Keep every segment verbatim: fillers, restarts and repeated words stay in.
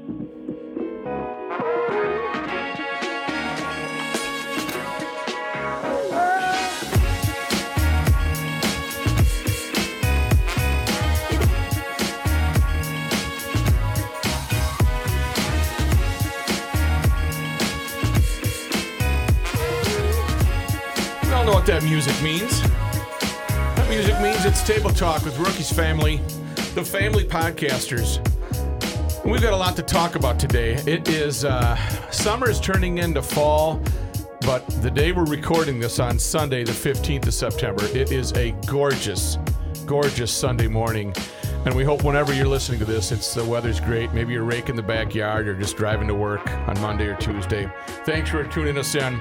Know what that music means. That music means it's Table Talk with Rookie's Family, the family podcasters. And we've got a lot to talk about today. It is, uh, summer's turning into fall, but the day we're recording this on Sunday, the fifteenth of September, it is a gorgeous, gorgeous Sunday morning. And we hope whenever you're listening to this, it's the weather's great. Maybe you're raking the backyard or just driving to work on Monday or Tuesday. Thanks for tuning us in.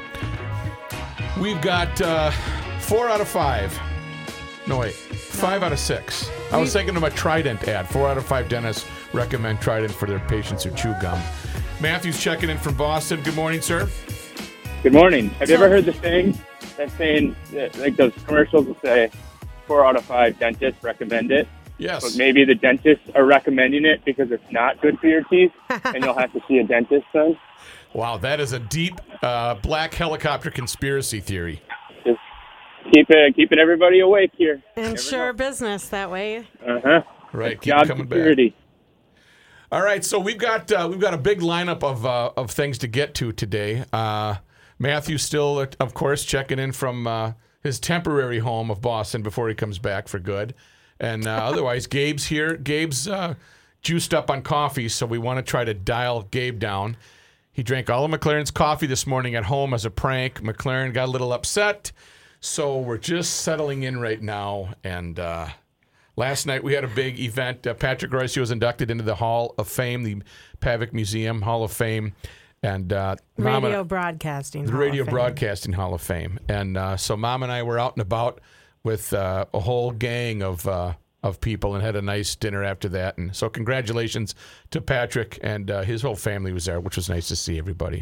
We've got uh, four out of five. No, wait. Five out of six. I was thinking of a Trident ad. Four out of five dentists recommend Trident for their patients who chew gum. Matthew's checking in from Boston. Good morning, sir. Good morning. Have you ever heard the saying? That saying, like those commercials will say, four out of five dentists recommend it. Yes. But maybe the dentists are recommending it because it's not good for your teeth, and you'll have to see a dentist then. Wow, that is a deep uh, black helicopter conspiracy theory. Just keep it, keeping everybody awake here. Ensure business that way. Uh huh. Right, keep Job coming security. back. All right, so we've got uh, we've got a big lineup of uh, of things to get to today. Uh, Matthew's still, of course, checking in from uh, his temporary home of Boston before he comes back for good, and uh, otherwise, Gabe's here. Gabe's uh, juiced up on coffee, so we want to try to dial Gabe down. He drank all of McLaren's coffee this morning at home as a prank. McLaren got a little upset, so we're just settling in right now. And uh, last night we had a big event. Uh, Patrick Royce was inducted into the Hall of Fame, the Pavic Museum Hall of Fame. and uh, Mom Radio and, Broadcasting the Hall Radio of Fame. Broadcasting Hall of Fame. And uh, so Mom and I were out and about with uh, a whole gang of uh, of people and had a nice dinner after that. And so congratulations to Patrick, and uh, his whole family was there, which was nice to see everybody.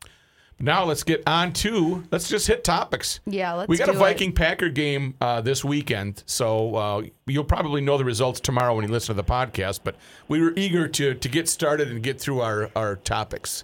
Now let's get on to, let's just hit topics. Yeah, let's We got do a Viking-Packer game uh, this weekend, so uh, you'll probably know the results tomorrow when you listen to the podcast, but we were eager to, to get started and get through our, our topics.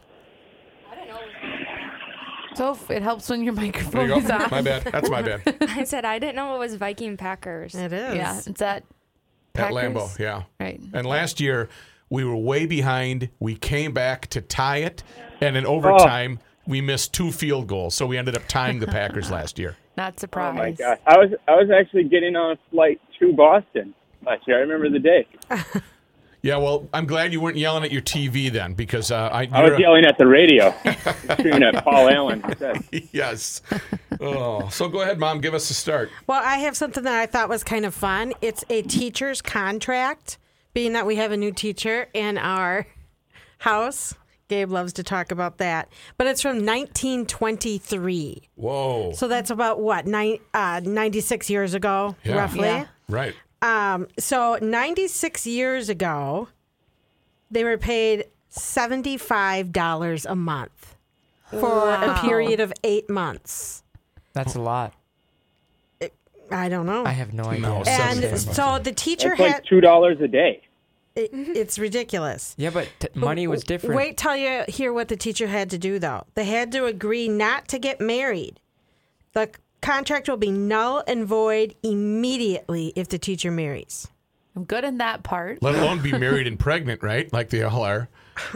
So it helps when your There microphone you is go. on. My bad. That's my bad. I said I didn't know it was Viking Packers. It is. Yeah, it's at At Packers. Lambeau, yeah. Right. And last year, we were way behind. We came back to tie it, and in overtime, oh. we missed two field goals, so we ended up tying the Packers last year. Not surprised. Oh my gosh, I was I was actually getting on a flight to Boston last year. I remember the day. Yeah, well, I'm glad you weren't yelling at your T V then, because uh, I. I was yelling at the radio, screaming at Paul Allen. Yes. Oh, so go ahead, Mom. Give us a start. Well, I have something that I thought was kind of fun. It's a teacher's contract, being that we have a new teacher in our house. Gabe loves to talk about that. But it's from nineteen twenty-three. Whoa. So that's about, what, nine, uh, ninety-six years ago, Yeah. roughly? Yeah. Right. Um, so ninety-six years ago, they were paid seventy-five dollars a month for Wow. a period of eight months. That's a lot. I don't know. I have no idea. No, and seventy-five so the teacher It's had... like two dollars a day. It, it's ridiculous. Yeah, but t- money was different. Wait till you hear what the teacher had to do, though. They had to agree not to get married. The contract will be null and void immediately if the teacher marries. I'm good in that part. Let alone be married and pregnant, right? Like they all are.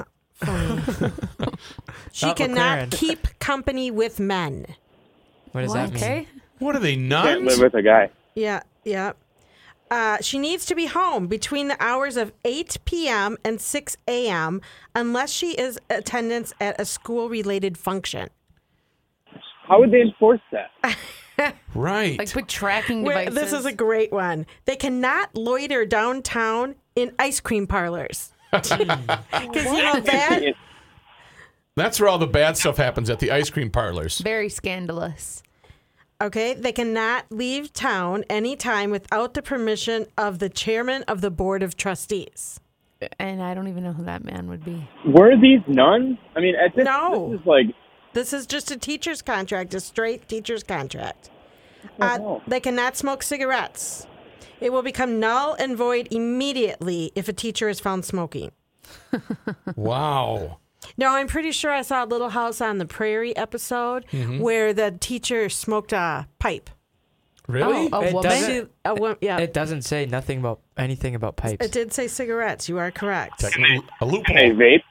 She Not cannot McLaren. keep company with men. What does that mean? Okay. What are they, Can't nuns? live with a guy. Yeah, yeah. Uh, she needs to be home between the hours of eight p.m. and six a.m. unless she is attendance at a school-related function. How would they enforce that? Right. Like with tracking Wait, devices. this is a great one. They cannot loiter downtown in ice cream parlors. Because, you know, that... That's where all the bad stuff happens, at the ice cream parlors. very scandalous. Okay, they cannot leave town anytime without the permission of the chairman of the board of trustees. And I don't even know who that man would be. Were these nuns? I mean, at this, No. this is like, This is just a teacher's contract, a straight teacher's contract. Oh, Uh, no. they cannot smoke cigarettes. It will become null and void immediately if a teacher is found smoking. Wow. No, I'm pretty sure I saw Little House on the Prairie episode Mm-hmm. where the teacher smoked a pipe. Really? Oh, a It woman? doesn't- She, a, wo- yeah, It doesn't say nothing about anything about pipes. it did say cigarettes. You are correct. Technically, a Hey, loophole. vape.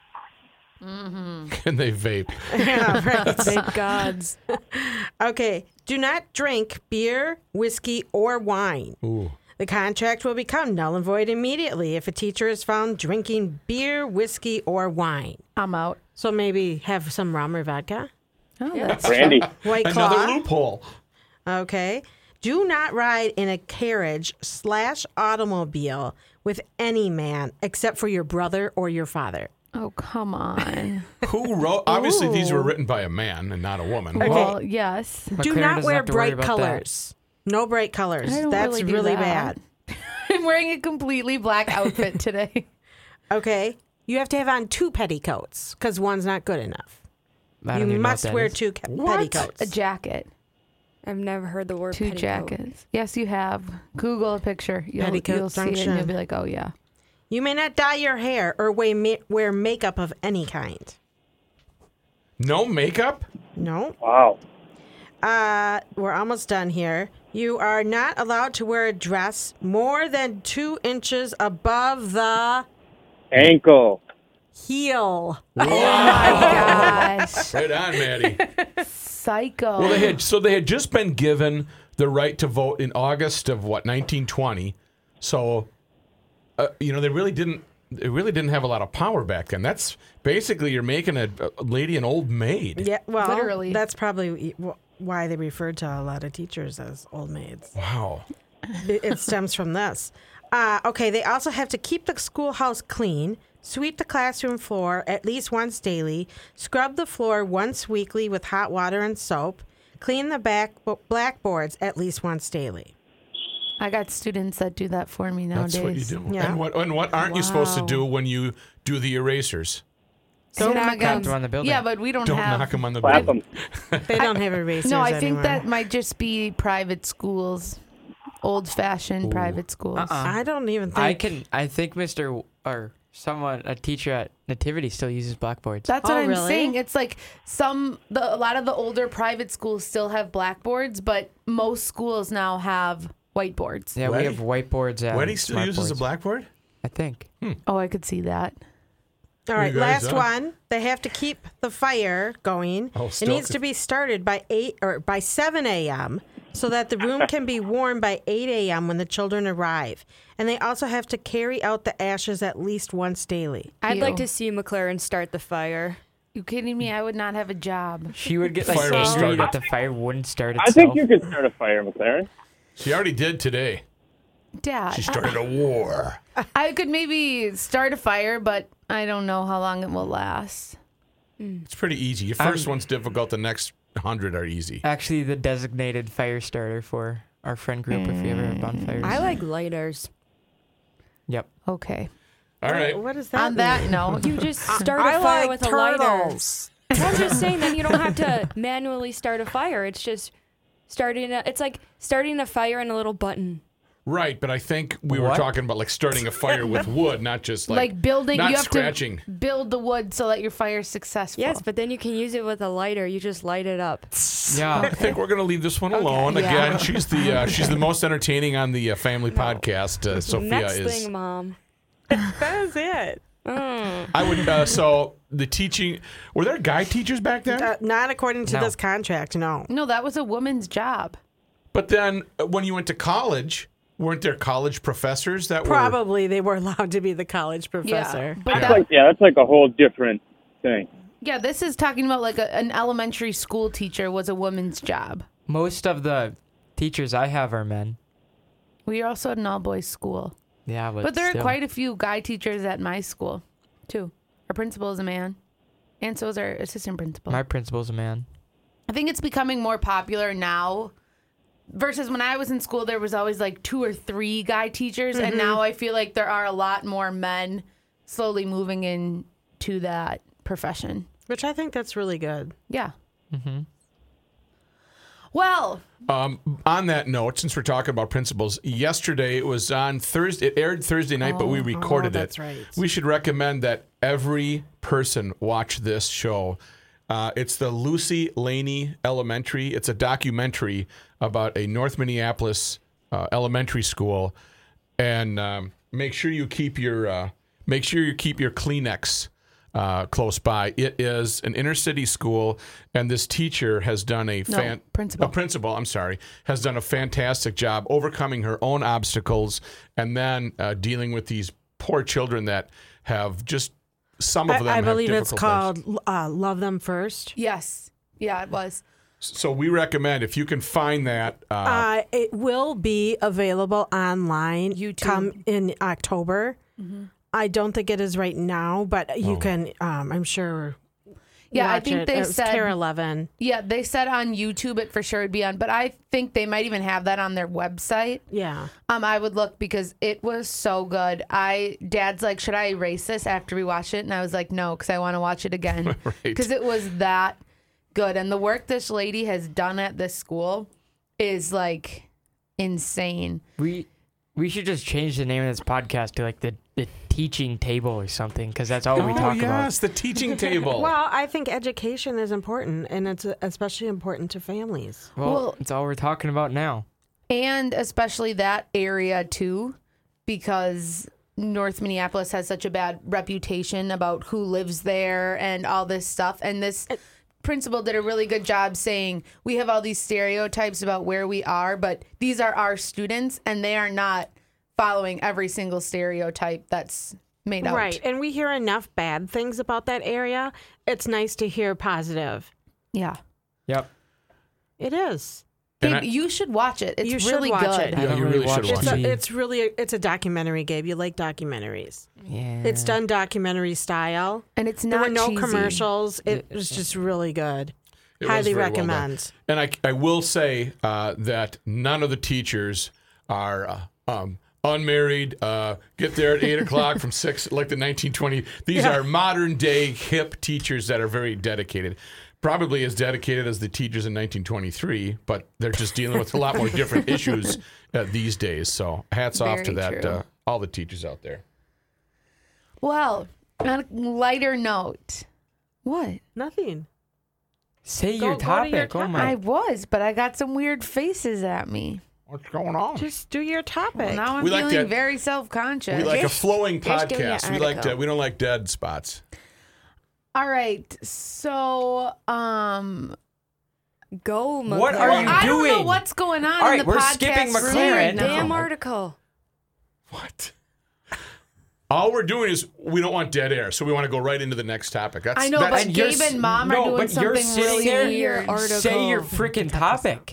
Can they vape? Yeah, right. Thank gods. Okay. Do not drink beer, whiskey, or wine. Ooh. The contract will become null and void immediately if a teacher is found drinking beer, whiskey, or wine. I'm out. So maybe have some rum or vodka. Oh, that's Brandy. White Another Claw. loophole. Okay. Do not ride in a carriage slash automobile with any man except for your brother or your father. Oh, come on. Who wrote? Obviously, these were Ooh. written by a man and not a woman. Okay. Well, yes. Do McLaren not doesn't wear have to worry bright about that. colors. No bright colors. I don't That's really do really that. bad. I'm wearing a completely black outfit today. Okay. You have to have on two petticoats because one's not good enough. I don't You even know what must that wear is. two ca- What? petticoats. A jacket. I've never heard the word Two petticoat. jackets. Yes, you have. Google a picture. You'll, Petticoat you'll see it and junction. you'll be like, oh, yeah. You may not dye your hair or wear, ma- wear makeup of any kind. No makeup? No. Wow. Uh, we're almost done here. You are not allowed to wear a dress more than two inches above the Ankle. heel. Oh, my gosh. Right on, Maddie. Psycho. Well, they had so they had just been given the right to vote in August of what nineteen twenty. So, uh, you know, they really didn't. They really didn't have a lot of power back then. That's basically you're making a, a lady an old maid. Yeah, well, Literally. that's probably wh- why they referred to a lot of teachers as old maids. Wow. It, it stems from this. Uh, okay, they also have to keep the schoolhouse clean, sweep the classroom floor at least once daily, scrub the floor once weekly with hot water and soap, clean the back blackboards at least once daily. I got students that do that for me nowadays. That's what you do. Yeah. And what and what aren't you supposed to Wow. do when you do the erasers? Don't Knock knock 'em. Them on the building. Yeah, but we don't, Don't have. knock them on the Slap butt. them. They don't have erasers No, I think anymore. that might just be private schools, old-fashioned private schools. Uh-uh. I don't even think. I can. I think Mister W- or someone, a teacher at Nativity, still uses blackboards. That's what Oh, I'm really? saying. It's like some, the, a lot of the older private schools still have blackboards, but most schools now have whiteboards. yeah, Weddy? we have whiteboards. And Wendy still uses a smartboards. blackboard? I think. Oh, I could see that. All right, You guys last are. one. They have to keep the fire going. Oh, it still needs could- to be started by eight or by seven a.m. so that the room can be warm by eight a.m. when the children arrive. And they also have to carry out the ashes at least once daily. I'd Ew. like to see McLaren start the fire. You kidding me? I would not have a job. She would get like Fire was angry started. that the fire wouldn't start I itself. think you could start a fire, McLaren. She already did today. Dad, She started a war. I could maybe start a fire, but I don't know how long it will last. It's pretty easy. Your first one's difficult. The next hundred are easy. Actually, the designated fire starter for our friend group if you ever have bonfires. I like lighters. Yep. Okay. All right. What is that? On that mean? note, You just start a I fire like with a lighter. turtles. I'm just saying that you don't have to manually start a fire. It's just starting a, it's like starting a fire in a little button. Right, but I think we were What? talking about like starting a fire with wood, not just like, like, building, not you have scratching. to build the wood so that your fire's successful. Yes, but then you can use it with a lighter. You just light it up. I Yeah. think we're gonna leave this one alone. Yeah. Again, she's the uh, she's the most entertaining on the uh, family podcast. Uh, Sophia Next is. thing, Mom. That is it. Mm. I would. Uh, so the teaching. Were there guy teachers back then? Uh, not according to No. this contract, no. No, that was a woman's job. But then uh, when you went to college, weren't there college professors that were? Probably they were allowed to be the college professor. Yeah, but Yeah. That's that, like, yeah, that's like a whole different thing. yeah, this is talking about like a, an elementary school teacher was a woman's job. Most of the teachers I have are men. We also had an all boys school, Yeah, but but there still. are quite a few guy teachers at my school, too. Our principal is a man, and so is our assistant principal. My principal's a man. I think it's becoming more popular now. Versus when I was in school, there was always like two or three guy teachers, and now I feel like there are a lot more men slowly moving into that profession. Which I think that's really good. Yeah. Mm-hmm. Well, Um, on that note, since we're talking about principals, yesterday it was on Thursday. It aired Thursday night, but we recorded oh, that's it. right. We should recommend that every person watch this show. Uh, it's the Lucy Laney Elementary. It's a documentary about a North Minneapolis uh, elementary school, and um, make sure you keep your uh, make sure you keep your Kleenex Uh, close by. It is an inner city school, and this teacher has done a No, fan- principal. a principal. I'm sorry, has done a fantastic job overcoming her own obstacles, and then uh, dealing with these poor children that have just some of them. I, I have believe it's difficult lives. called uh, Love Them First. yes. Yeah, it was. So we recommend if you can find that. Uh, Uh, it will be available online YouTube. come in October. I don't think it is right now, but you can, um, I'm sure. Yeah, I watch think it. they It was said- Care eleven. Yeah, they said on YouTube it for sure would be on, but I think they might even have that on their website. Yeah. Um, I would look because it was so good. I Dad's like, should I erase this after we watch it? And I was like, no, because I want to watch it again Right. because it was that good. And the work this lady has done at this school is like insane. We we should just change the name of this podcast to like the, the teaching table or something, because that's all we oh talk yes, the teaching table. Well, I think education is important, and it's especially important to families. about. Well, Well- it's all we're talking about now. And especially that area too, because North Minneapolis has such a bad reputation about who lives there and all this stuff. And this principal did a really good job saying we have all these stereotypes about where we are, but these are our students and they are not following every single stereotype that's made out. Right. And we hear enough bad things about that area. It's nice to hear positive. Yeah. Yep. It is. And Gabe, I- you should watch it. It's You should really watch good. it. I Yeah, don't you really really should watch watch It's, it. a, T V. it's really, a, it's a documentary, Gabe. You like documentaries. Yeah. It's done documentary style. And it's There not were no cheesy. commercials. It was just really good. It was Highly very well done. recommend. And I, I will say uh, that none of the teachers are uh, um, unmarried, uh, get there at eight o'clock from six, like the nineteen twenty. These Yeah. are modern day hip teachers that are very dedicated. Probably as dedicated as the teachers in nineteen twenty-three, but they're just dealing with a lot more different issues uh, these days. So hats off to Very that, true. uh, all the teachers out there. Well, on a lighter note, what? Nothing. Say Go- your go to topic. your Oh topic. my. I was, but I got some weird faces at me. What's going on? Just do your topic. Now I'm We like feeling that- very self-conscious. we like a flowing just do your podcast. We like article. to, we don't like dead spots. All right, so um, Go, McLaren. What are well, you I don't know doing? what's going on All in right, the we're podcast skipping room McLaren. right now. Damn article. What? All we're doing is we don't want dead air, so we want to go right into the next topic. That's, I know, that's, but And you're Gabe s- and Mom no, are doing but you're something sitting really there, weird. Article. Say your freaking topic.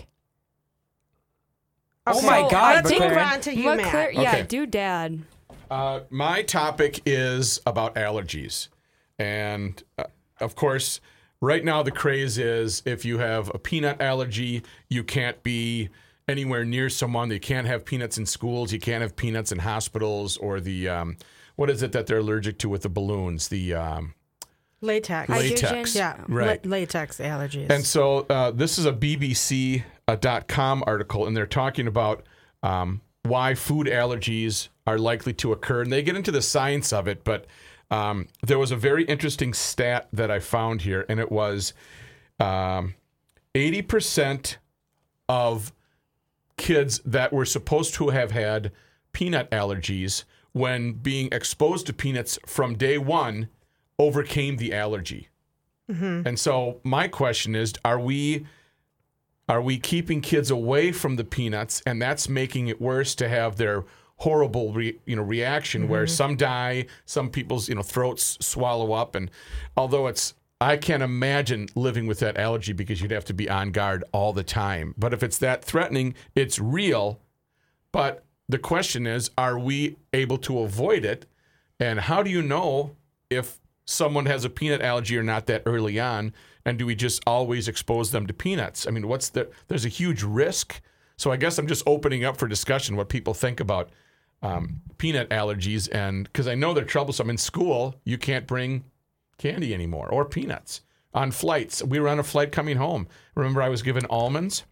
Oh Okay. my So, God, Let's move McLaren. on to you, Matt. McLaren, yeah, Okay. do dad. Uh, my topic is about allergies. And uh, of course, right now the craze is if you have a peanut allergy, you can't be anywhere near someone. You can't have peanuts in schools. You can't have peanuts in hospitals or the, um, what is it that they're allergic to with the balloons? The um, Latex. latex. Yeah, Right. la- latex allergies. And so uh, this is a B B C dot com article, and they're talking about um, why food allergies are likely to occur. And they get into the science of it, but um, there was a very interesting stat that I found here, and it was um, eighty percent of kids that were supposed to have had peanut allergies when being exposed to peanuts from day one overcame the allergy. And so my question is, are we are we keeping kids away from the peanuts, and that's making it worse to have their horrible re, you know reaction where some die, some people's you know throats swallow up, and although it's I can't imagine living with that allergy because you'd have to be on guard all the time. But if it's that threatening, it's real. But the question is, are we able to avoid it? And how do you know if someone has a peanut allergy or not that early on? And do we just always expose them to peanuts? I mean, what's the, there's a huge risk. So I guess I'm just opening up for discussion what people think about um, peanut allergies. And because I know they're troublesome. In school, you can't bring candy anymore or peanuts on flights. We were on a flight coming home. Remember I was given almonds?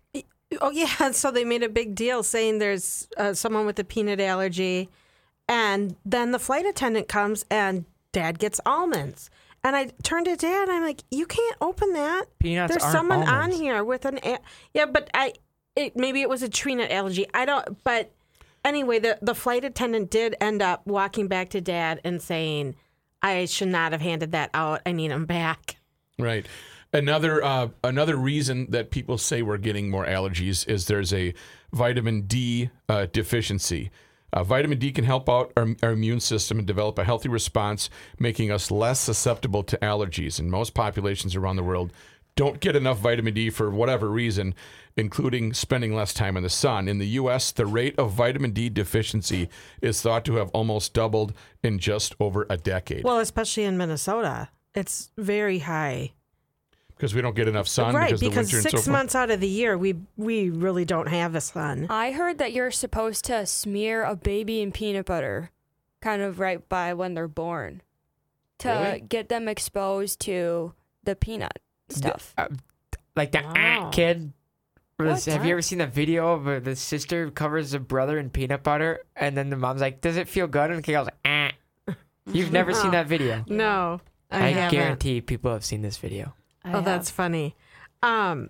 Oh, yeah. So they made a big deal saying there's uh, someone with a peanut allergy. And then the flight attendant comes and Dad gets almonds. And I turned to Dad and I'm like, you can't open that. Peanuts There's aren't someone almonds. on here with an... A- yeah, but I... It, maybe it was a tree nut allergy. I don't... But anyway, the, the flight attendant did end up walking back to Dad and saying, I should not have handed that out. I need them back. Right. Another uh, another reason that people say we're getting more allergies is there's a vitamin D uh, deficiency. Uh, vitamin D can help out our, our immune system and develop a healthy response, making us less susceptible to allergies. And most populations around the world don't get enough vitamin D for whatever reason, including spending less time in the sun. In the U S, the rate of vitamin D deficiency is thought to have almost doubled in just over a decade. Well, especially in Minnesota. It's very high. Because we don't get enough sun right, because of the because winter and so six forth. months out of the year, we we really don't have the sun. I heard that you're supposed to smear a baby in peanut butter kind of right by when they're born to Really? get them exposed to the peanut stuff. Uh, like the Wow. ant kid. Was, What? have you ever seen the video of uh, the sister covers the brother in peanut butter, and then the mom's like, "Does it feel good?" And the kid goes, "Ah." You've never seen that video? No, I, I haven't. guarantee people have seen this video. I Oh, have. that's funny. Um,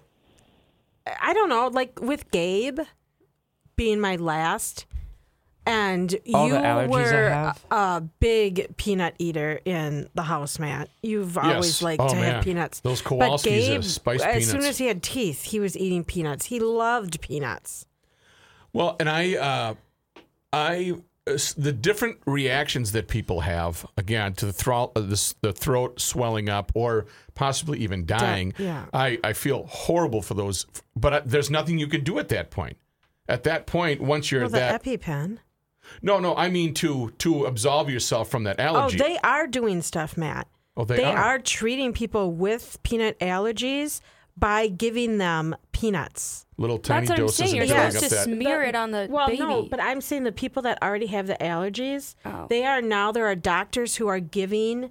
I don't know. Like with Gabe being my last, and All you the allergies I were have? a, a big peanut eater in the house, Matt. You've Yes. always liked Oh, to man. have peanuts. Those But Kowalskis, uh, Gabe, spiced as peanuts. soon as he had teeth, he was eating peanuts. He loved peanuts. Well, and I, uh, I, uh, s- the different reactions that people have again to the throat, uh, the, the throat swelling up, or possibly even dying. yeah. I, I feel horrible for those, but I, there's nothing you can do at that point. At that point, once you're Well, the that, EpiPen. no, no, I mean to to absolve yourself from that Oh, allergy. they are doing stuff, Matt. Oh, they they are. are treating people with peanut allergies by giving them peanuts. Little tiny That's what I'm doses saying. You're and Yeah. supposed filling to up that. smear The- it on the Well, baby. no, but I'm saying the people that already have the allergies, Oh. they are now, there are doctors who are giving,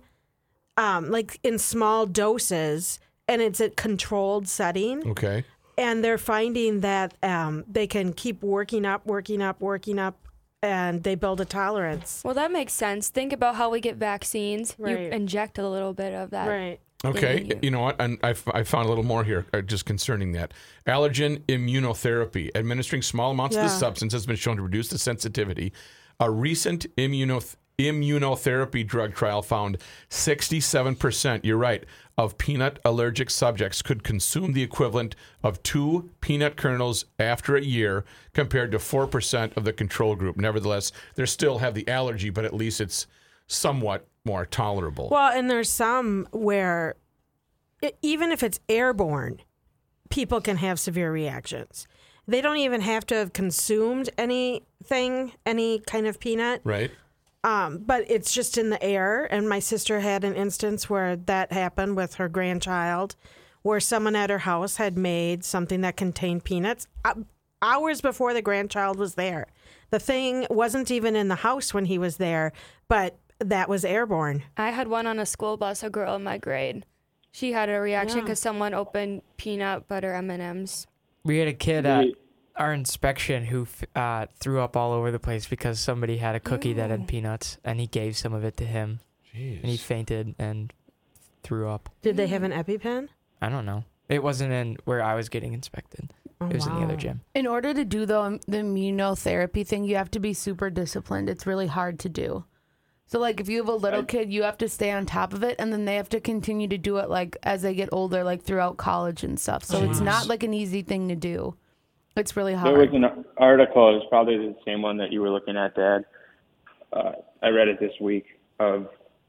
um, like in small doses, and it's a controlled setting. Okay. And they're finding that um, they can keep working up, working up, working up, and they build a tolerance. Well, that makes sense. Think about how we get vaccines. You Right. inject a little bit of that. Right. Okay, in you. you know what? And I, f- I found a little more here uh, just concerning that. Allergen immunotherapy. Administering small amounts of Yeah. this substance has been shown to reduce the sensitivity. A recent immunoth- immunotherapy drug trial found sixty-seven percent, you're right, of peanut allergic subjects could consume the equivalent of two peanut kernels after a year compared to four percent of the control group. Nevertheless, they still have the allergy, but at least it's somewhat more tolerable. Well, and there's some where it, even if it's airborne, people can have severe reactions. They don't even have to have consumed anything, any kind of peanut, right? um, but it's just in the air. And my sister had an instance where that happened with her grandchild, where someone at her house had made something that contained peanuts uh, hours before the grandchild was there. The thing wasn't even in the house when he was there, but that was airborne. I had one on a school bus, a girl in my grade. She had a reaction Yeah. because someone opened peanut butter M and M's. We had a kid at our inspection who f- uh, threw up all over the place because somebody had a cookie that had peanuts, and he gave some of it to him, and he fainted and threw up. Did they have an EpiPen? I don't know. It wasn't in where I was getting inspected. Oh, It was in the other wow. gym. In order to do the the immunotherapy thing, you have to be super disciplined. It's really hard to do. So like if you have a little kid, you have to stay on top of it, and then they have to continue to do it like as they get older, like throughout college and stuff. So it's not like an easy thing to do. It's really There was hard. an article, it was probably the same one that you were looking at, Dad. Uh, I read it this week of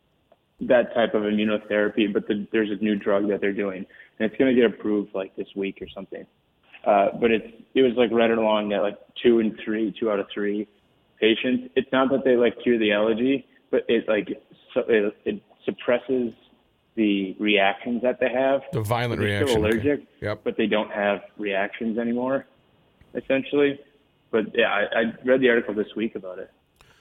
that type of immunotherapy, but the, there's a new drug that they're doing, and it's going to get approved like this week or something. Uh, but it's it was like right along that like two and three, two out of three patients. It's not that they like cure the allergy, but it like so it, it suppresses the reactions that they have. The violent They're reaction. still okay. allergic, Yep. but they don't have reactions anymore, essentially. But yeah, I, I read the article this week about it.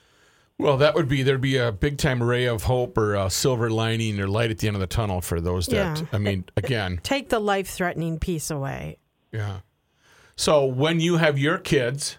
Well, that would be, there'd be a big time ray of hope or a silver lining or light at the end of the tunnel for those that, Yeah. I mean, again, Take the life-threatening piece away. yeah. So when you have your kids,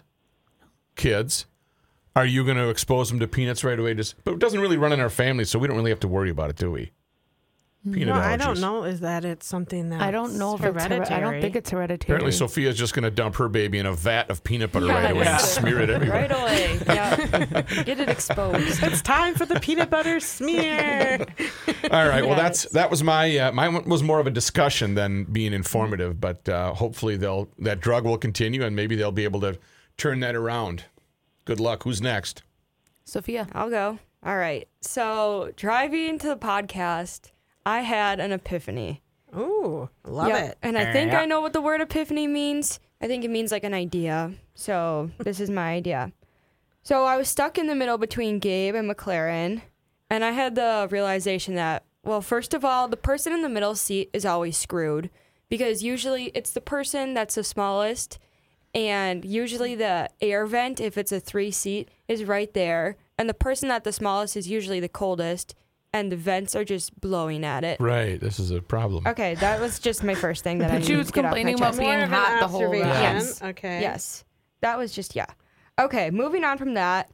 kids, are you going to expose them to peanuts right away? Just, but it doesn't really run in our family, so we don't really have to worry about it, do we? Peanut No, allergies. I don't know. Is that it's something that I don't know if it's hereditary? hereditary. I don't think it's hereditary. Apparently, Sophia's just going to dump her baby in a vat of peanut butter Yeah, right away and yeah. smear it everywhere. Right away. Yeah. Get it exposed. It's time for the peanut butter smear. All right. Well, Yes. that's that was my uh, mine was more of a discussion than being informative, but uh, hopefully they'll that drug will continue and maybe they'll be able to turn that around. Good luck. Who's next? Sophia. I'll go. All right. So driving to the podcast, I had an epiphany. Ooh, love Yeah, it. And I think Yeah. I know what the word epiphany means. I think it means like an idea. So this is my idea. So I was stuck in the middle between Gabe and McLaren, and I had the realization that, well, first of all, the person in the middle seat is always screwed because usually it's the person that's the smallest, and usually the air vent, if it's a three seat, is right there, and the person at the smallest is usually the coldest, and the vents are just blowing at it. Right. This is a problem. Okay, that was just my first thing that I But she needed was to get off my complaining about chest. being More of an hot the whole observation. ride. Yes. Okay. Yes, that was just, yeah. Okay, moving on from that,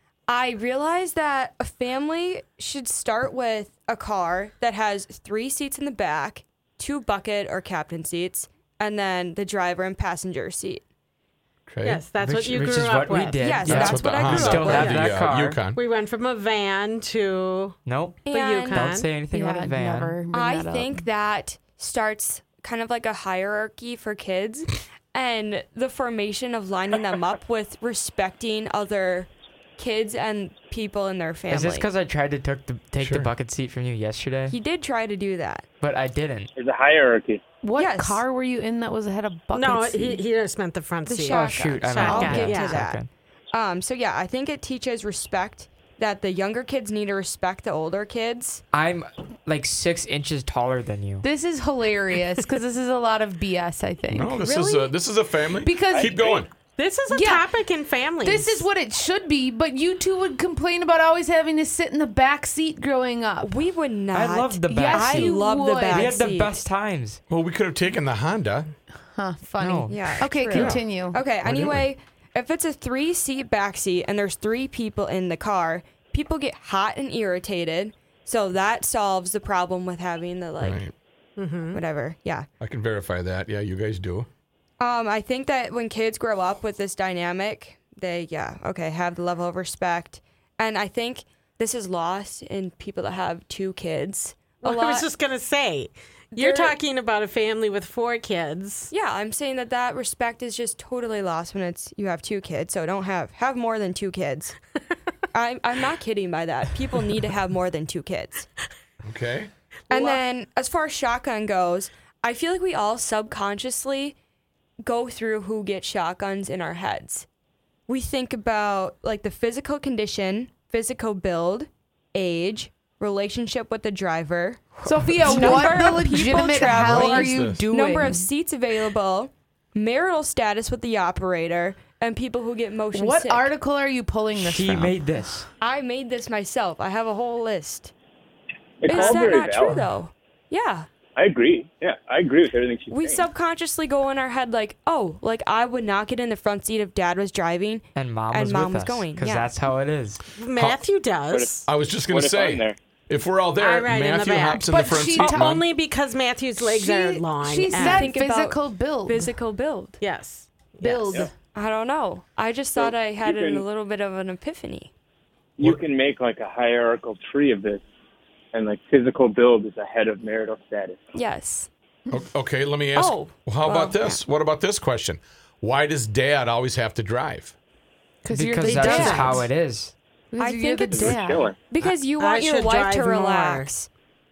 I realized that a family should start with a car that has three seats in the back, two bucket or captain seats, and then the driver and passenger seat. Okay. Yes, that's Which- what you which grew is up what we with. did. Yes, Yeah. that's, what the I grew Honda- up Still with. have the, that uh, car. Yukon. We went from a van to Nope. the And Yukon. Don't say anything Yeah, about a van. never bring I that up. think that starts kind of like a hierarchy for kids and the formation of lining them up with respecting other kids and people in their family. Is this because I tried to took the, take Sure. the bucket seat from you yesterday? He did try to do that. But I didn't. There's a hierarchy. What Yes. car were you in that was ahead of bucket No, seat? he, he just meant the front The seat. shotgun. Oh, shoot. I meant, I'll Shotgun. get Yeah. to that. Shotgun. Um, so yeah, I think it teaches respect that the younger kids need to respect the older kids. I'm like six inches taller than you. This is hilarious because this is a lot of B S, I think. No, this is Really? a this is a family. Because- keep going. This is a Yeah. topic in families. This is what it should be, but you two would complain about always having to sit in the back seat growing up. We would not. I love the back Yes, I seat. you love the would. back We had the seat. best times. Well, we could have taken the Honda. Huh, funny. No. Yeah. Okay, true. continue. Okay. did Anyway, if it's a three-seat back seat and there's three people in the car, people get hot and irritated. So that solves the problem with having the like Right. whatever. Yeah. I can verify that. Yeah, you guys do. Um, I think that when kids grow up with this dynamic, they, yeah, okay, have the level of respect. And I think this is lost in people that have two kids. A Well, I lot. was just gonna say, you're They're- talking about a family with four kids. Yeah, I'm saying that that respect is just totally lost when it's you have two kids. So don't have have more than two kids. I'm I'm not kidding by that. People need to have more than two kids. Okay. And then as far as shotgun goes, I feel like we all subconsciously go through who gets shotguns in our heads. We think about like the physical condition, physical build, age, relationship with the driver, Sophia, Number what the of people legitimate hell traveling. are you This. doing? number of seats available, marital status with the operator, and people who get motion what sick. article are you pulling this She from? made this. I made this myself. I have a whole list. It's Is all that very not true valid. though? Yeah. I agree. Yeah, I agree with everything she's We saying. subconsciously go in our head like, oh, like I would not get in the front seat if dad was driving. And mom And was mom with was us. going, Because yeah. that's how it is. Matthew does. I was just going What to if I'm say, there? if we're all I there, ride in the Matthew back. hops in But the front she seat. ta- Mom- Only because Matthew's legs are long. She and- said Think about physical build. Physical build. yes. build. Yes. I don't know. I just So thought I had you an- can- a little bit of an epiphany. You can make like a hierarchical tree of this, and like physical build is ahead of marital status. Yes. O- Okay, let me ask. Oh, well, how well, about this? What about this question? Why does dad always have to drive? Because you're Because the that's dad. just how it is. Because I you're think the it's- We're dad. chilling. Because you I want your should wife drive to more. relax.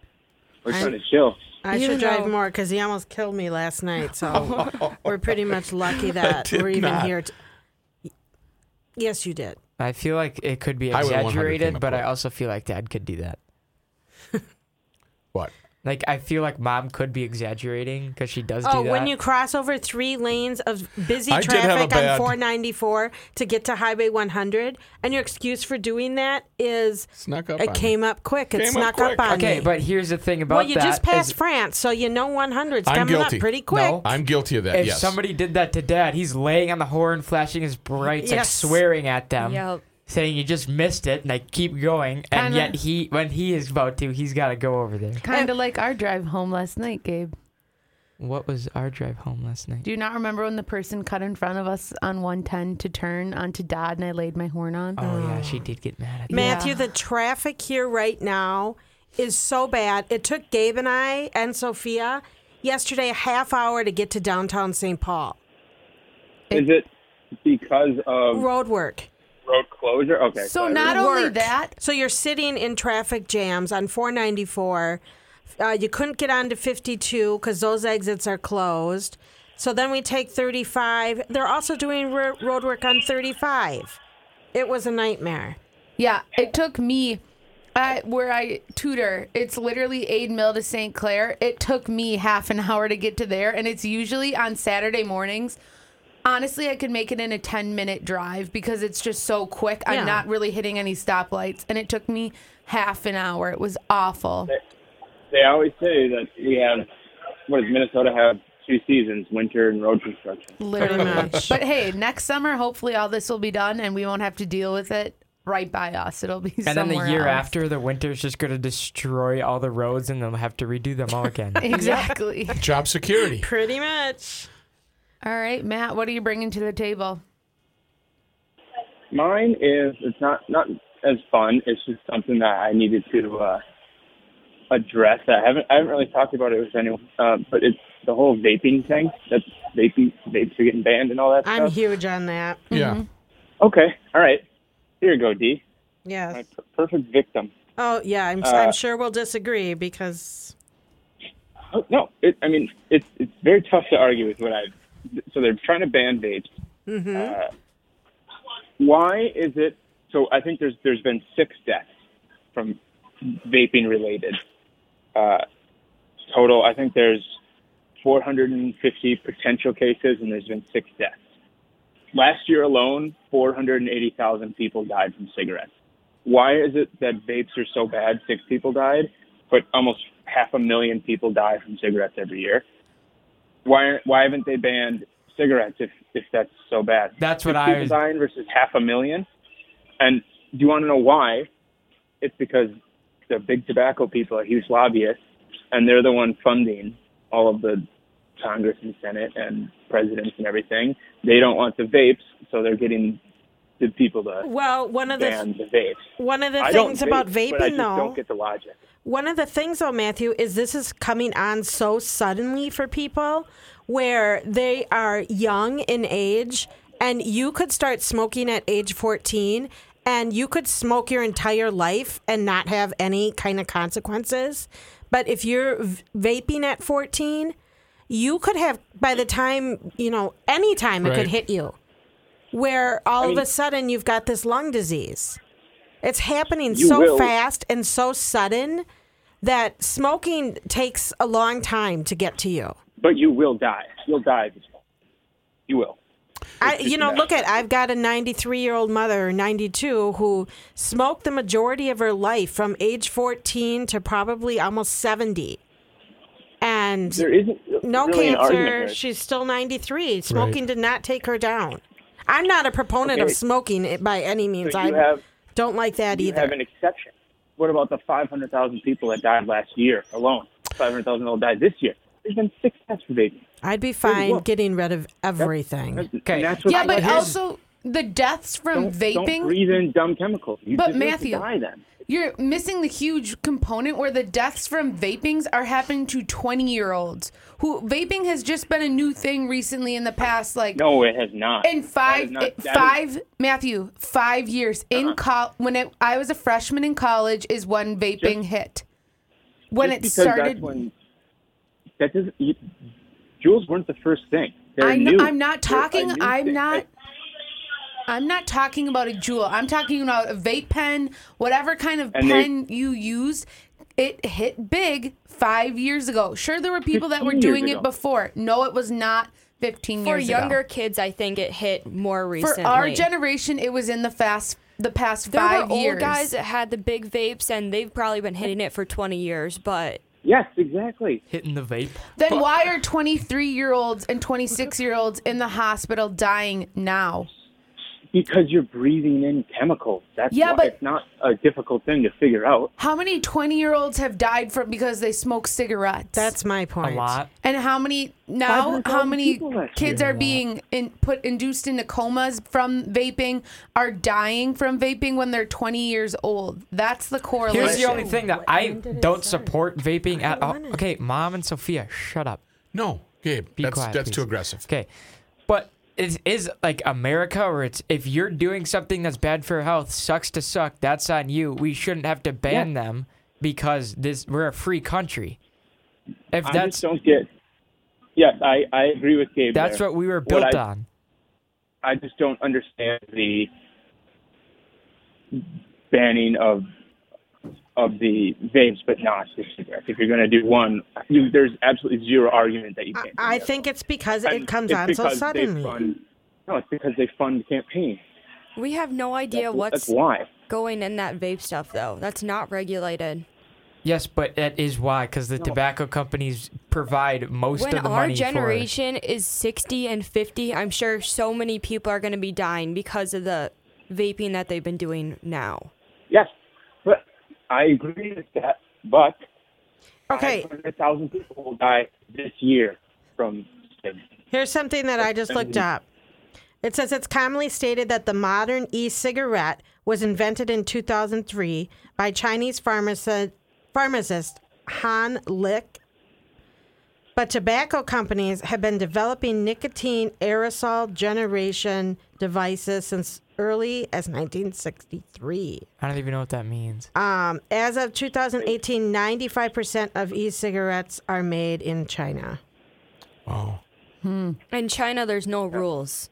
We're I'm- trying to chill. I You should drive know- more because he almost killed me last night. So we're pretty much lucky that did we're even not. here. To... Yes, you did. I feel like it could be I would one hundred came exaggerated, up but with I it. also feel like dad could do that. What? Like, I feel like mom could be exaggerating because she does Oh, do that. when you cross over three lanes of busy I did have a traffic bad- on four ninety-four to get to Highway one hundred, and your excuse for doing that is Snuck up it on came up quick. It Came up snuck quick. up on Okay, me. but here's the thing about well, you that. just passed is France, so you know one hundred's I'm coming guilty. up pretty quick. No. I'm guilty of that, If yes. somebody did that to Dad, he's laying on the horn, flashing his brights, like Yes. swearing at them, Yep. saying you just missed it, and they keep going. And Kinda- yet he, when he is about to, he's got to go over there. Kind of like our drive home last night, Gabe. What was our drive home last night? Do you not remember when the person cut in front of us on one ten to turn onto Dodd and I laid my horn on? Oh yeah, she did get mad at me. Matthew, Yeah. the traffic here right now is so bad. It took Gabe and I and Sophia yesterday a half hour to get to downtown Saint Paul. Is it because of Road work. road closure? Okay. So I- not only Work. that, So you're sitting in traffic jams on four ninety-four. Uh, you couldn't get onto fifty-two because those exits are closed. So then we take thirty-five. They're also doing ro- road work on thirty-five. It was a nightmare. yeah, it took me, I, where I tutor, it's literally Aid Mill to Saint Clair. It took me half an hour to get to there, and it's usually on Saturday mornings. Honestly, I could make it in a ten-minute drive because it's just so quick. Yeah. I'm not really hitting any stoplights, and it took me half an hour. It was awful. They always say that we have, what does Minnesota have? Two seasons, winter and road construction. Literally. much. But hey, next summer, hopefully all this will be done and we won't have to deal with it right by us. It'll be And then somewhere the year else. after, the winter's just going to destroy all the roads, and they'll have to redo them all again. Exactly. Job security. Pretty much. All right, Matt, what are you bringing to the table? Mine is, it's not, not as fun. It's just something that I needed to uh, address. I haven't I haven't really talked about it with anyone, uh, but it's the whole vaping thing. That's vaping, vapes are getting banned and all that I'm stuff. huge on that. Yeah. Okay, all right. Here you go, D. My Yes. per- perfect victim. Oh, yeah. I'm, Uh, I'm sure we'll disagree because. Oh, no, it, I mean, it's it's very tough to argue with what I. So they're trying to ban vapes. Mm-hmm. Uh, why is it? So I think there's there's been six deaths from vaping related. Uh, total, I think there's four hundred fifty potential cases, and there's been six deaths. Last year alone, four hundred eighty thousand people died from cigarettes. Why is it that vapes are so bad? Six people died, but almost half a million people die from cigarettes every year. Why why haven't they banned cigarettes if, if that's so bad? That's what Six I people was- dying versus half a million. And do you want to know why? It's because the big tobacco people are huge lobbyists, and they're the one funding all of the Congress and Senate and presidents and everything. They don't want the vapes, so they're getting the people to Well, one of the ban the vapes. one of the I don't things about vape, vaping, but I just though. don't get the logic. One of the things, though, Matthew, is this is coming on so suddenly for people where they are young in age, and you could start smoking at age fourteen, and you could smoke your entire life and not have any kind of consequences. But if you're v- vaping at fourteen, you could have, by the time, you know, any time it Right. could hit you, where all I of mean- a sudden you've got this lung disease. It's happening You so will- fast and so sudden that smoking takes a long time to get to you. But you will die. You'll die if you smoke. You will. I, It's you just know, that. look at, I've got a ninety-three-year-old mother, or ninety-two, who smoked the majority of her life from age fourteen to probably almost seventy. And There isn't no really an argument cancer. here. She's still ninety-three. Smoking did not take her down. I'm not a proponent of Okay. smoking it by any means. So I you have don't like that you either. have an exception. What about the five hundred thousand people that died last year alone? five hundred thousand people died this year. There's been six deaths for vaping. I'd be fine look. getting rid of everything. That's- Okay. and that's what Yeah, but here's- also the deaths from don't, vaping. Don't breathe in dumb chemicals. You But just need to Matthew, die then. You're missing the huge component where the deaths from vapings are happening to twenty-year-olds who vaping has just been a new thing recently in the past, like No, it has not. in five, That is not- it- that is- five, Matthew, five years in col- when it, I was a freshman in college is when vaping Just- hit. When just it because started, That's when, that doesn't. You, Juuls weren't the first thing. They're I know, new. I'm not They're a talking. new I'm thing. not. I'm not talking about a Juul. I'm talking about a vape pen, whatever kind of And they- pen you use. It hit big five years ago. Sure, there were people that were fifteen years doing it ago. before. No, it was not fifteen For years younger ago. kids, I think it hit more recently. For our generation, it was in the fast the past there five were years. old guys that had the big vapes, and they've probably been hitting it for twenty years, but... Yes, exactly. Hitting the vape. Then why are twenty-three-year-olds and twenty-six-year-olds in the hospital dying now? Because you're breathing in chemicals. That's Yeah, why but- it's not a difficult thing to figure out. How many twenty-year-olds have died from because they smoke cigarettes? That's my A point. lot. And how many now? five hundred How thousand many people last kids year. are being in, put induced into comas from vaping? Are dying from vaping when they're twenty years old? That's the correlation. Here's the only thing that I When did it don't start? support vaping at all. want it. Okay, Mom and Sophia, shut up. No, Gabe, Be that's quiet, that's please. too aggressive. Okay, but it is like America, where it's if you're doing something that's bad for your health, sucks to suck. That's on you. We shouldn't have to ban them because this we're a free country. If I that's just don't get. Yes, I, I agree with Gabe. that's there. what we were What built I- on. I just don't understand the banning of of the vapes, but not the cigarettes. If you're going to do one, you, there's absolutely zero argument that you can't. do I the think it's because other. it comes It's on so because they suddenly. Fund, no, it's because they fund campaigns. We have no idea That's, what's that's why. going in that vape stuff, though. That's not regulated. Yes, but that is why, because the tobacco companies provide most When of the our money generation is sixty and fifty, I'm sure so many people are going to be dying because of the vaping that they've been doing now. Yes, but I agree with that. But Okay. five hundred thousand people will die this year from cigarettes. Here's something that I just looked up. It says it's commonly stated that the modern e-cigarette was invented in two thousand three by Chinese pharmacist, pharmacist Han Lick. But tobacco companies have been developing nicotine aerosol generation devices since early as nineteen sixty-three. for. I don't even know what that means. Um, as of two thousand eighteen, ninety-five percent of e-cigarettes are made in China. Wow. In China, there's no rules.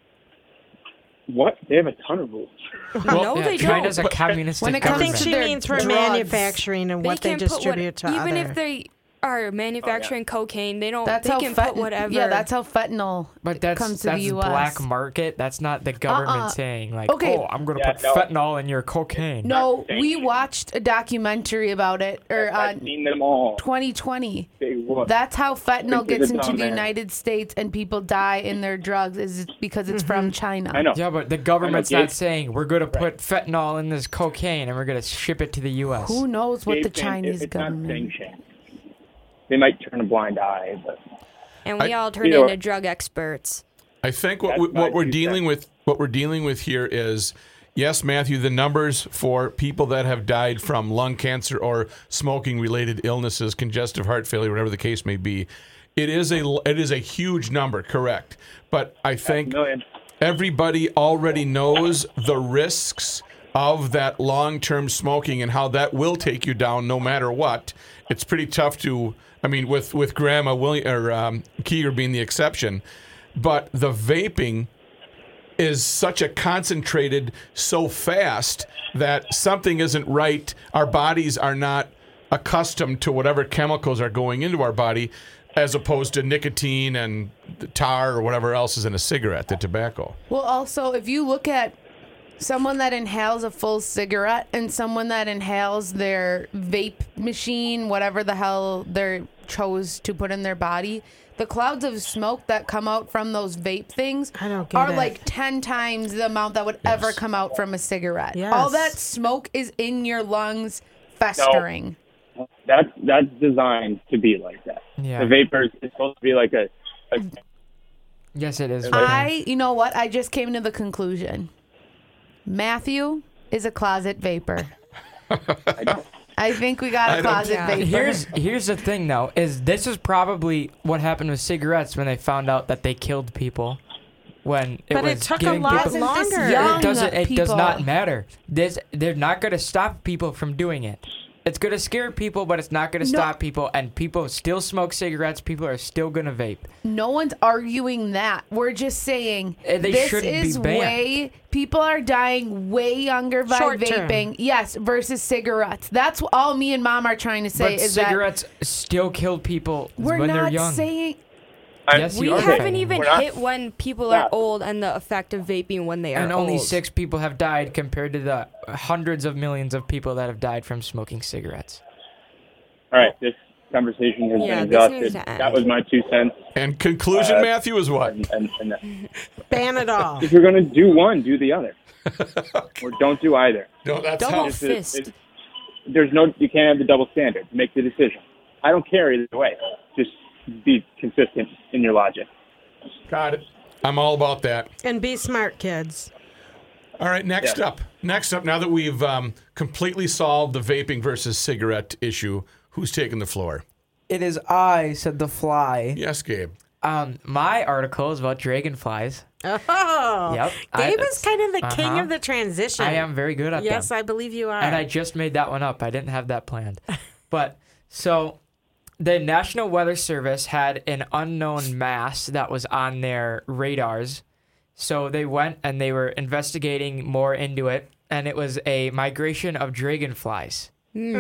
What? They have a ton of rules. no, yeah, they China's don't. a communistic When it I comes think government. to she their means for drugs. manufacturing and They what they can put what- distribute to even other. if they are manufacturing cocaine, they don't. That's they how can fent- put whatever. Yeah, that's how fentanyl But that's comes to that's the U S. black market. That's not the government Uh-uh. saying like, Okay. oh, I'm gonna Yeah, put no. fentanyl in your cocaine. No, Thank we you. watched a documentary about it, or I've on seen them all. twenty twenty. They would. That's how fentanyl Because gets it's into on the there. United States and people die in their drugs is because it's from China. I know. Yeah, but the government's Gabe- not saying we're gonna put fentanyl in this cocaine and we're gonna ship it to the U S. Who knows what Gabe the saying Chinese it's not government? sanctioned. They might turn a blind eye, but and we I- all turn you know- into drug experts. I think what That's we, my what we're two dealing cents. with what we're dealing with here is yes, Matthew, the numbers for people that have died from lung cancer or smoking related illnesses, congestive heart failure, whatever the case may be, it is a it is a huge number, correct? But I think million. everybody already knows the risks of that long-term smoking and how that will take you down no matter what. It's pretty tough to, I mean, with, with Grandma William, or um, Keeger being the exception, but the vaping is such a concentrated so fast that something isn't right. Our bodies are not accustomed to whatever chemicals are going into our body as opposed to nicotine and the tar or whatever else is in a cigarette, the tobacco. Well, also, if you look at someone that inhales a full cigarette and someone that inhales their vape machine, whatever the hell they chose to put in their body, the clouds of smoke that come out from those vape things I don't get are it. like ten times the amount that would ever come out from a cigarette. Yes. All that smoke is in your lungs festering. That's that's designed to be like that. Yeah. The vapors is supposed to be like a, a Yes, it is. I, you know what? I just came to the conclusion. Matthew is a closet vapor. I think we got a closet Yeah. vapor. Here's here's the thing though, is this is probably what happened with cigarettes when they found out that they killed people. When it But was it took a giving lot people, Wasn't this longer. young it doesn't it does people? not matter. This they're not going to stop people from doing it. It's going to scare people, but it's not going to No. stop people. And people still smoke cigarettes. People are still going to vape. No one's arguing that. We're just saying Uh, they this shouldn't be is banned. way people are dying way younger by Short term. vaping. Yes, versus cigarettes. That's all me and mom are trying to say But is cigarettes still kill people that we're when not they're young. saying Yes, We you are. haven't saying even We're not- hit when people Yeah. are old and the effect of vaping when they are And only old. six people have died compared to the hundreds of millions of people that have died from smoking cigarettes. All right, this conversation has Yeah, been this needs exhausted. to end. That was my two cents. And conclusion, Uh, Matthew, is what? And, and, and Ban it all. if you're going to do one, do the other, or don't do either. No, that's Double how. It's a- fist. it's- there's no, you can't have the double standard. Make the decision. I don't care either way. Just be consistent in your logic. Got it. I'm all about that. And be smart, kids. All right, next Yeah. up. Next up, now that we've um, completely solved the vaping versus cigarette issue, who's taking the floor? It is I, said the fly. Yes, Gabe. Um, my article is about dragonflies. Oh. Yep. I- Gabe is kind of the king Uh-huh. of the transition. I am very good at Yes, them. I believe you are. And I just made that one up. I didn't have that planned. But so the National Weather Service had an unknown mass that was on their radars. So they went and they were investigating more into it. And it was a migration of dragonflies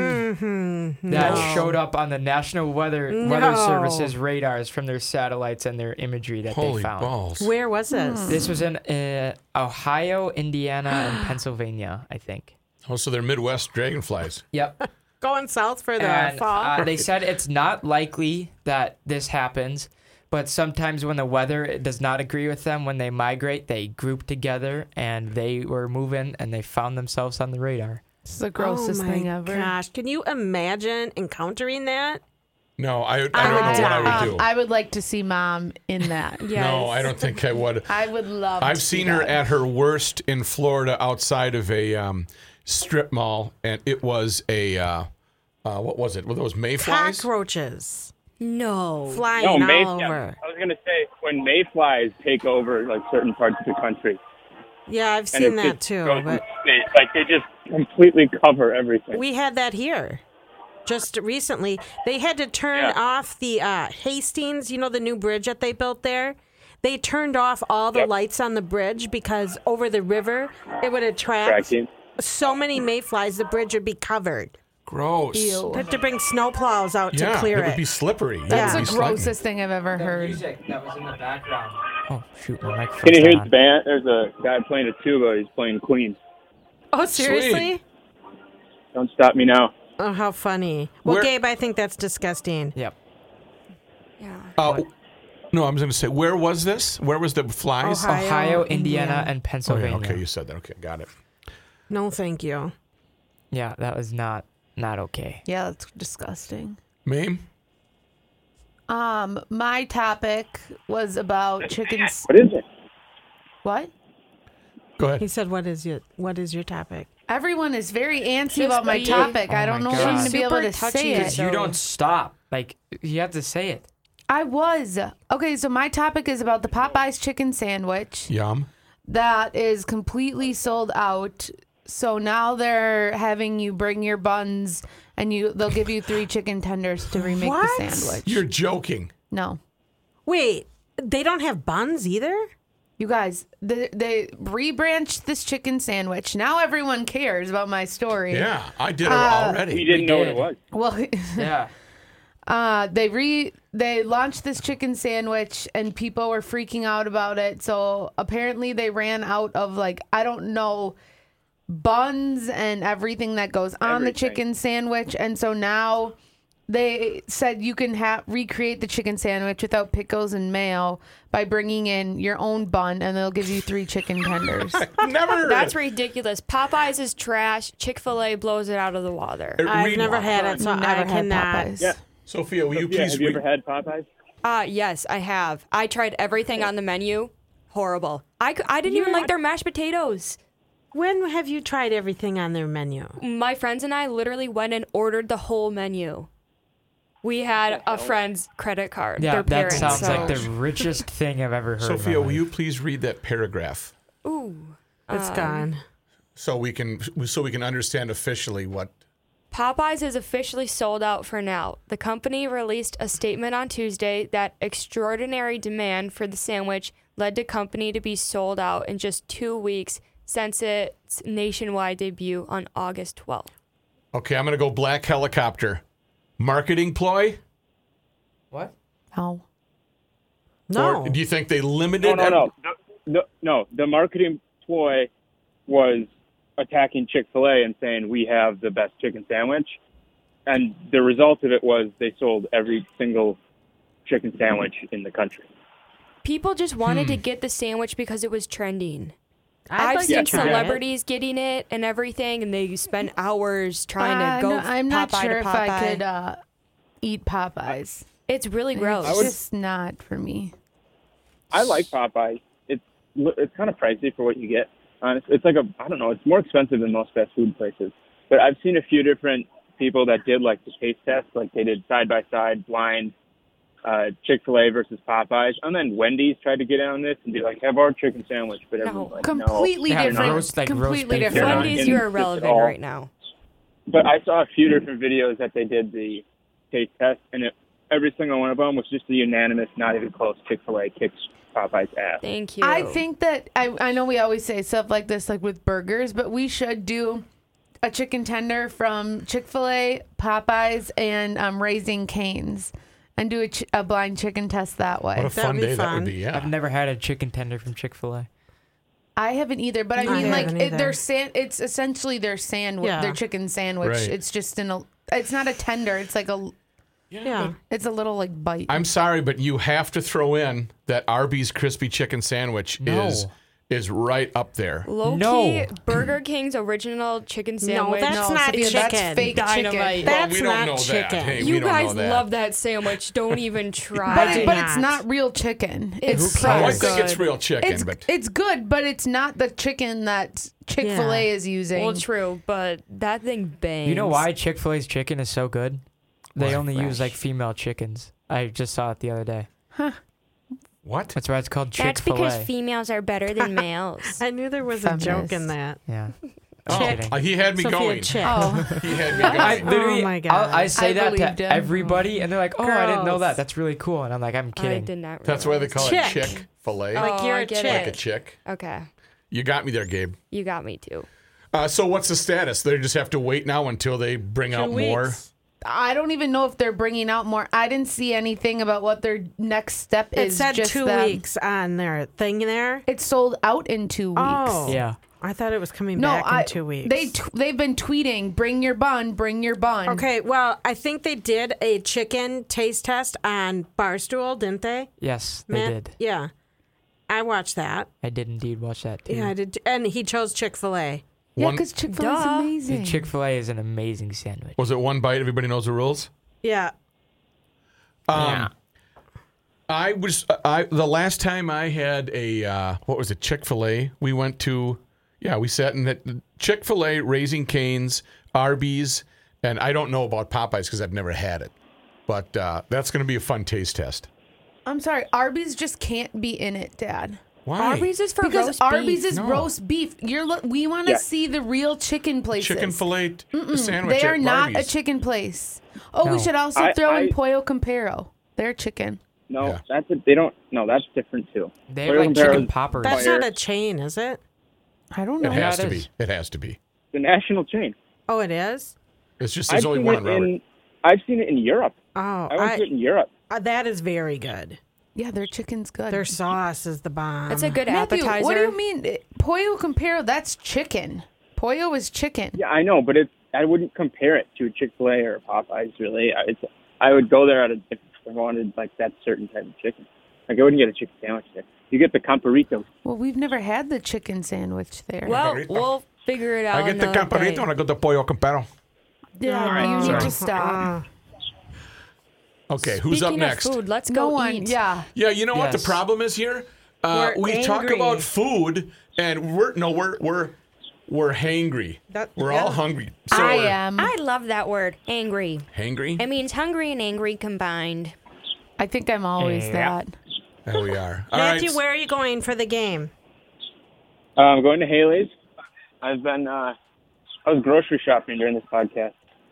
Mm-hmm. that No. showed up on the National Weather Weather No. Service's radars from their satellites and their imagery that Holy they found. balls. Where was this? This was in uh, Ohio, Indiana, and Pennsylvania, I think. Oh, so they're Midwest dragonflies. Yep. Going south for the And fall. uh, they said it's not likely that this happens, but sometimes when the weather does not agree with them, when they migrate, they group together and they were moving and they found themselves on the radar. This is the grossest oh my thing ever. Gosh, can you imagine encountering that? No, I, I don't I know would what I die. would do. Um, I would like to see mom in that. Yes. No, I don't think I would. I would love I've to see seen her that. at her worst in Florida outside of a um, strip mall, and it was a, uh, uh, what was it? Were those mayflies? Cockroaches No. flying No, all May, over. yeah, I was going to say, when mayflies take over like certain parts of the country, Yeah, I've and seen it that just too. goes But in- like they just completely cover everything. we had that here just recently. They had to turn Yeah. off the uh, Hastings, you know, the new bridge that they built there. They turned off all the Yep. lights on the bridge because over the river it would attract Tracking. so many mayflies. The bridge would be covered. Gross. Ew. They had to bring snowplows out Yeah, to clear it would it. be slippery. It That's would the be slippery. grossest thing I've ever heard. music that was in the background. Oh, shoot, my microphone's Can you hear not the on. band? There's a guy playing a tuba. He's playing Queen. Oh, seriously? Don't stop me now. Oh, how funny. Well, Where- Gabe, I think that's disgusting. Yep. Yeah. Uh, no, I was going to say, where was this? Where was the flies? Ohio. Ohio, Indiana, Indiana. and Oh, yeah, Pennsylvania. okay, you said that. Okay, got it. No, thank you. Yeah, that was not not okay. Yeah, that's disgusting. Mame? Um, my topic was about chickens. What is it? What? Go He ahead. said, "What is your What is your topic?" Everyone is very antsy Just about my be- topic. Oh I don't my know God. when to be able Super to touchy say is it. Because you So- don't stop. Like, you have to say it. I was. Okay, so my topic is about the Popeyes chicken sandwich Yum. that is completely sold out. So now they're having you bring your buns and you they'll give you three chicken tenders to remake What? the sandwich. You're joking. No. Wait, they don't have buns either? You guys, they, they rebranched this chicken sandwich. Now everyone cares about my story. Yeah, I did it Uh, already. We didn't know what did. it was. Well, Yeah. uh, they re they launched this chicken sandwich and people were freaking out about it. So apparently they ran out of like I don't know buns and everything that goes on the Everything. chicken sandwich, and so now they said you can ha- recreate the chicken sandwich without pickles and mayo by bringing in your own bun, and they'll give you three chicken tenders. Never heard That's it. ridiculous. Popeyes is trash. Chick-fil-A blows it out of the water. Uh, I've read never one. had it, so Never I had cannot. Popeyes. Yeah. Sophia, will you Sophia, please have you read? ever had Popeyes? Uh, yes, I have. I tried everything on the menu. Horrible. I, c- I didn't even like their mashed potatoes. When have you tried everything on their menu? My friends and I literally went and ordered the whole menu. We had a friend's credit card. Yeah, their that parents, sounds so. like the richest thing I've ever heard. in my Sophia, will life. you please read that paragraph Ooh. It's Um, gone. so we can so we can understand officially what Popeyes is officially sold out for now. The company released a statement on Tuesday that extraordinary demand for the sandwich led the company to be sold out in just two weeks since its nationwide debut on August twelfth. Okay, I'm going to go black helicopter. Marketing ploy? What? No. No. Or do you think they limited No, no, it? no. No, no, no. The marketing ploy was attacking Chick-fil-A and saying we have the best chicken sandwich. And the result of it was they sold every single chicken sandwich in the country. People just wanted Hmm. to get the sandwich because it was trending. I'd I've like seen to try it. celebrities getting it and everything, and they spend hours trying Uh, to go no, I'm not Popeye sure to if Popeye. I could uh, eat Popeyes. It's really gross. It's just not for me. I like Popeyes. It's it's kind of pricey for what you get. Honestly, it's like a I don't know. It's more expensive than most fast food places. But I've seen a few different people that did like the taste test, like they did side by side blind uh, Chick-fil-A versus Popeyes, and then Wendy's tried to get in on this and be like, have our chicken sandwich, but everyone's like, no. Completely Yeah, different. roast- like roast completely beef. different. They're not Wendy's, in you're this at irrelevant all. right now. But I saw a few different videos that they did the taste test, and it, every single one of them was just a unanimous, not even close. Chick-fil-A kicks Popeye's ass. Thank you. I think that I, I know we always say stuff like this, like with burgers, but we should do a chicken tender from Chick-fil-A, Popeyes, and um, Raising Cane's, and do a, ch- a blind chicken test that way. What a fun be day that fun. would be, yeah. I've never had a chicken tender from Chick-fil-A. I haven't either, but I I mean, like haven't it, either. their san- it's essentially their sandwich, Yeah. their chicken sandwich. Right. It's just in a, it's not a tender. It's like a, Yeah. it's a little like bite. I'm sorry, but you have to throw in that Arby's crispy chicken sandwich No. is is right up there. Low No. key, Burger King's original chicken sandwich. that's no, not Sophia, chicken. That's fake Dynamite. chicken. That's well, we don't not know chicken. that. Hey, You we don't guys know that. love that sandwich. Don't even try. But, do it, but not. it's not real chicken. It's It's so Oh, I processed. think it's good. real chicken, It's, but it's good, but it's not the chicken that Chick-fil-A Yeah. is using. Well, true, but that thing bangs. You know why Chick-fil-A's chicken is so good? They Why? only use Fresh. like female chickens. I just saw it the other day. what? That's why it's called That's Chick-fil-A. because females are better than males. I knew there was a joke Feminist. in that. Yeah. Oh, kidding. uh, he had me Sophia going. Chick. oh, He had me I going. literally, Oh my I'll- God. I say I that believed to him. everybody, and they're like, "Oh, I didn't know Gross. that. That's really cool." And I'm like, "I'm I kidding." did not. That's why they realize. call Chick. it Chick-fil-A. Oh, Like you're I a get chick. Like a it. chick. Okay, You got me there, Gabe. you got me too. Uh, so what's the status? They just have to wait now until they bring out Two more. weeks. I don't even know if they're bringing out more. I didn't see anything about what their next step It is. said just two them. weeks on their thing there. It's sold out in two weeks. Oh. Yeah. I thought it was coming No, back I, in two weeks. They t- they've been tweeting, "Bring your bun, bring your bun." Okay, well, I think they did a chicken taste test on Barstool, didn't they? Yes, they Matt? did. Yeah. I watched that. I did indeed watch that too. Yeah, I did. And he chose Chick-fil-A. Yeah, One- because Chick-fil-A is Duh. amazing. Chick-fil-A is an amazing sandwich. Was it one bite? Everybody knows the rules. Yeah. Um, Yeah. I was I the last time I had a uh, what was it Chick-fil-A? We went to yeah we sat in that Chick-fil-A, Raising Cane's, Arby's, and I don't know about Popeyes because I've never had it, but uh, that's going to be a fun taste test. I'm sorry, Arby's just can't be in it, Dad. Why? Arby's is for Because roast Arby's beef. is No. roast beef. You're lo- we want to Yeah. see the real chicken places. chicken fillet t- sandwich. They are at not Arby's. a chicken place. Oh, we No. should also I- throw in I- Pollo Campero. They're chicken. No, Yeah. that's a, they don't. No, that's different too. They have Pollo like Campero chicken is poppers. That's Fire. not a chain, is it? I don't It know. has Yeah, to it be. is. It has to be. The national chain. Oh, it is? It's just I've there's only seen one, it Robert. in. I've seen it in Europe. Oh, I went I, to it in Europe. uh, that is very good. Yeah, their chicken's good. Their sauce is the bomb. That's a good Matthew, appetizer. what do you mean? Eh, Pollo Campero, that's chicken. Pollo is chicken. Yeah, I know, but it's. I wouldn't compare it to a Chick-fil-A or a Popeyes. Really, I- it's. I would go there at a, if I wanted like that certain type of chicken. Like I wouldn't get a chicken sandwich there. You get the Camperitos. Well, we've never had the chicken sandwich there. Well, Campero. we'll figure it out. I get the another Camperito day. and I get the Pollo Campero. yeah, you need sorry. to stop. Okay, who's Speaking up next? Of food, let's Go go on. eat. Yeah. Yeah, you know what the Yes. problem is here? Uh, We're we talk angry. about food, and we're no, we're we're we're hangry. That- we're yeah. all hungry. So I we're am. I love that word, angry. hangry. It means hungry and angry combined. I think I'm always Yeah. that. There we are. All right. Matthew, where are you going for the game? Uh, I'm going to Haley's. I've been. Uh, I was grocery shopping during this podcast.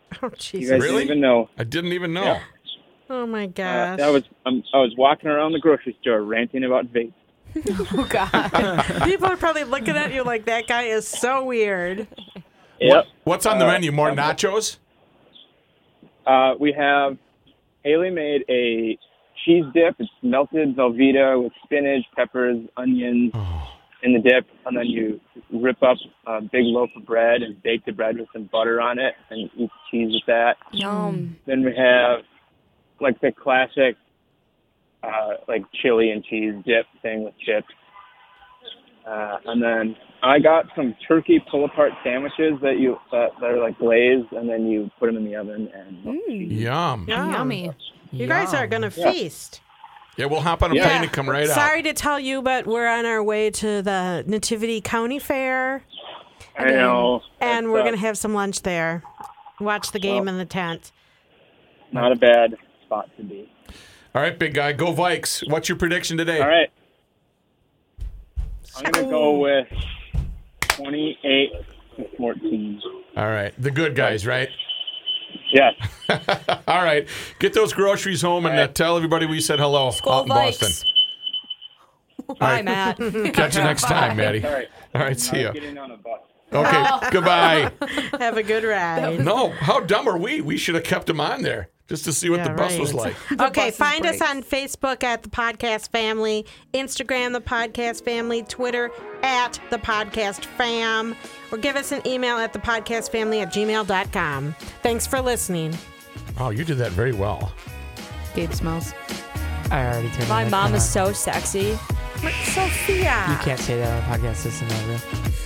Oh, You Jesus. guys Really? didn't even know. I didn't even know. Yeah. Oh, my Uh, gosh. I was um, I was walking around the grocery store ranting about vapes. Oh God. People are probably looking at you like that guy is so weird. Yep. What's on the Uh, menu? More um, nachos? Uh, we have Haley made a cheese dip. It's melted Velveeta with spinach, peppers, onions in the dip, and then you rip up a big loaf of bread and bake the bread with some butter on it, and eat the cheese with that. Yum. Then we have like the classic, uh, like chili and cheese dip thing with chips. Uh, and then I got some turkey pull-apart sandwiches that you uh, that are like glazed, and then you put them in the oven and. Yum. Yum. Yummy. You guys are going to Yeah. feast. Yeah, we'll hop on a Yeah. plane and come right out. Sorry to tell you, but we're on our way to the Nativity County Fair, I know. and It's, we're uh, going to have some lunch there. Watch the game Well- in the tent. Not a bad spot to be. All right, big guy. Go Vikes. What's your prediction today? All right. I'm going to go with twenty-eight to fourteen. All right. The good guys, right? Yes. All right. Get those groceries home and uh, tell everybody we said hello Skol out in Boston. Vikes. Bye, Matt. Catch you next time, Maddie. All right. All right, see ya. Getting on a bus. Okay, goodbye. Have a good ride. No, how dumb are we? We should have kept him on there just to see what Yeah, the bus was right. like. Okay, bus find us breaks. on Facebook at The Podcast Family, Instagram, The Podcast Family, Twitter at The Podcast Fam, or give us an email at thepodcastfamily at gmail dot com. Thanks for listening. Oh, you did that very well. Gabe smells. I already turned My my mom mic is on. so sexy. Sophia. You can't say that on a podcast. This is not real.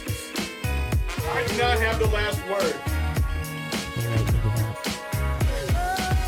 I do not have the last word. You're right, you do not.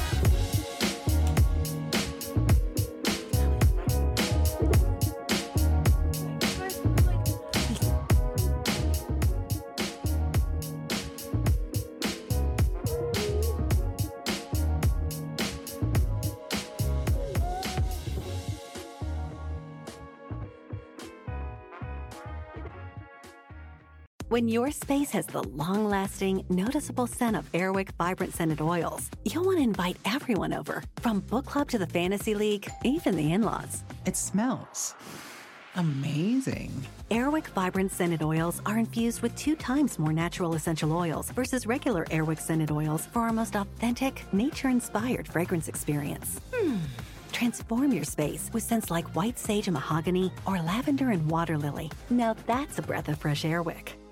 When your space has the long-lasting, noticeable scent of Airwick Vibrant Scented Oils, you'll want to invite everyone over, from book club to the fantasy league, even the in-laws. It smells amazing. Airwick Vibrant Scented Oils are infused with two times more natural essential oils versus regular Airwick Scented Oils for our most authentic, nature-inspired fragrance experience. Hmm. Transform your space with scents like white sage and mahogany or lavender and water lily. Now that's a breath of fresh Airwick.